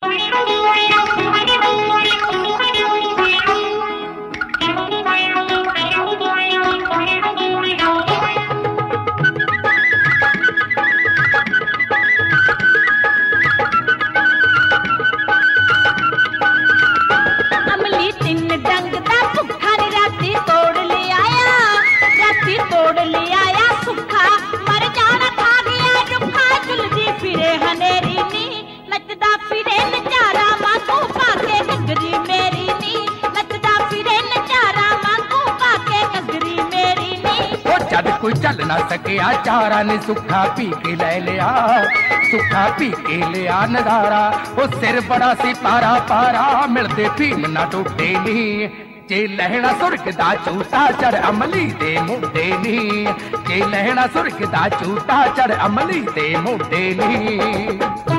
कोई चल ना सके चारा ने सुखा पी के ले लिया, सुखा पी के लिया नजारा। वो सिर बड़ा सी पारा पारा मिलते भीम ना टूटे नी, जे लहना सुर्ग दा झूठा चढ़ अमली दे मुंडे नी, जे लहना सुर्ग दा झूठा चढ़ अमली दे मुंडे नी।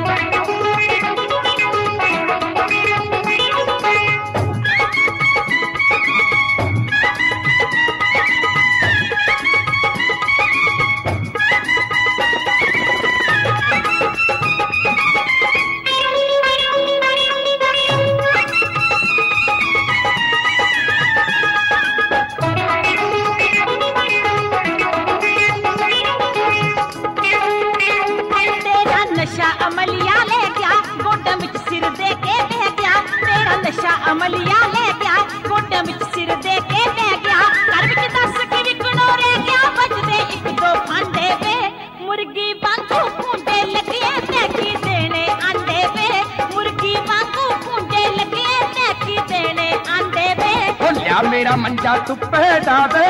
नशा अमलिया ले गया गोडे विच सिर दे के बह गया, तेरा नशा अमलिया ले गया गोडे विच सिर दे के बह गया। घर विच दस के विकणो रह गया बजदे एक दो फांडे वे, मुर्गी वांगू फूंडे लगे मैगी देने आंडे वे, मुर्गी वांगू फूंडे लगे मैगी देने आंडे वे। ओ लिया मेरा मंजा तुप्पे डावे,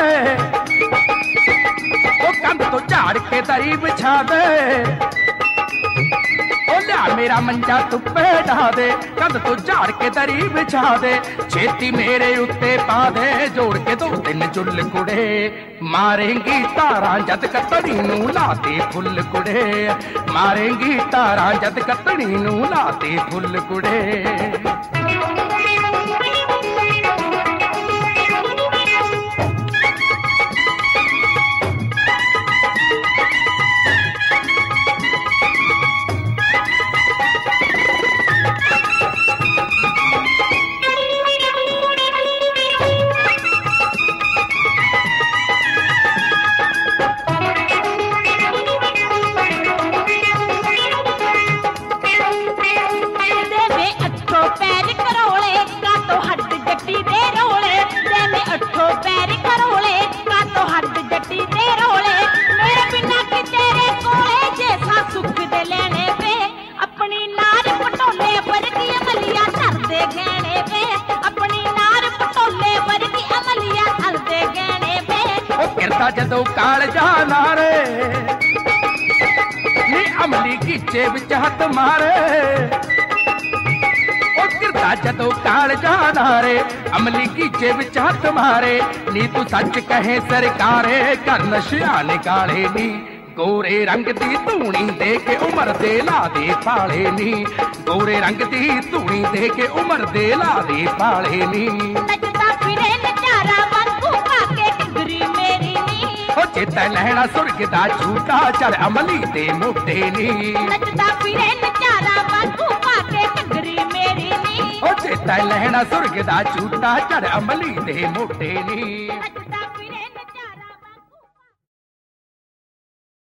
ओ कंध तो झाड़ के दरी बिछा दे, मेरा मंजा तुप्पे ढा दे, कंध तो झाड़ के दरी बिछा दे, छेती मेरे उत्ते पा दे जोड़ के दो दिन जुल कुड़े। मारेंगी तारा जद कतड़ी नू लाते फुल कुड़े, मारेंगी तारा जद कतड़ी नू लाते फुल कुड़े। जदों काल जाना रे नी अमली कीचे विच हथ मारे, ओ गिरदा जदों काल जाना रे अमली कीचे विच हथ मारे। नी तू सच कहे सरकारे कर नशिया निकाले नी, गोरे रंग दी धूनी दे के उमर दे ला दे पाले नी, गोरे रंग दी धूनी दे के उमर दे ला दे पाले नी। चेता लहना सुर्ग दा झूठा चढ़ अमली दे मुंडे नी, नचदा फिरे नचारा वांगू पाके घगरी मेरी नी। चेता लहना सुर्ग दा झूठा चढ़ अमली दे मुंडे नी।